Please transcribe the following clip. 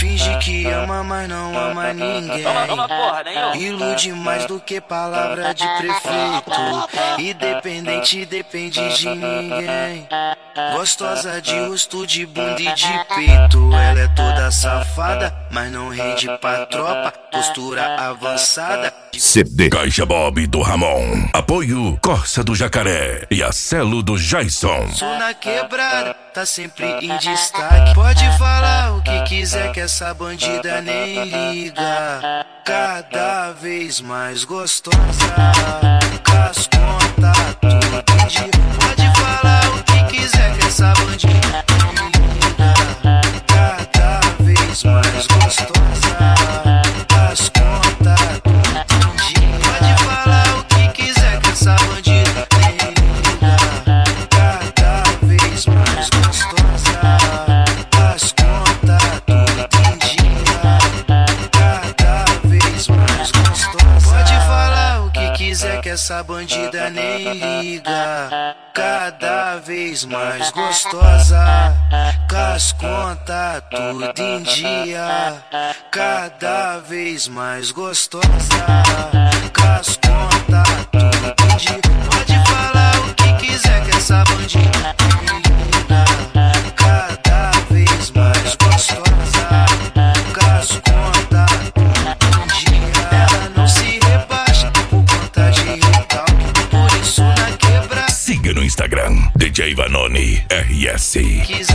Finge que ama, mas não ama ninguém. Ilude mais do que palavra de prefeito. Independente, depende de ninguém. Gostosa de rosto, de bunda e de peito. Ela é toda safada, mas não rende pra tropa. Postura avançada. CD Caixa Bob do Ramon. Apoio Corsa do Jacaré e Acelo do Jason. Sou na quebrada, tá sempre em destaque. Pode falar o que quiser que essa bandida nem liga. Cada vez mais gostosa, cas conta tudo em dia. Pode falar o que quiser que essa bandida nem liga. Cada vez mais gostosa, cas conta tudo em dia. Pode falar o que quiser que essa bandida nem liga. Cada vez mais gostosa, cas conta tudo em dia. Cada vez mais gostosa. Pode falar o que quiser que essa bandida nem liga. Cada vez mais gostosa, cas conta tudo em dia. Cada vez mais gostosa, cas conta tudo em dia. Pode falar o que quiser que essa bandida nem liga. Cada vez mais gostosa, cas conta tudo em dia. Ela não se rebaixa por conta de recalque. Por isso na quebrada Siga no Instagram DJ Vanoni RS. quiser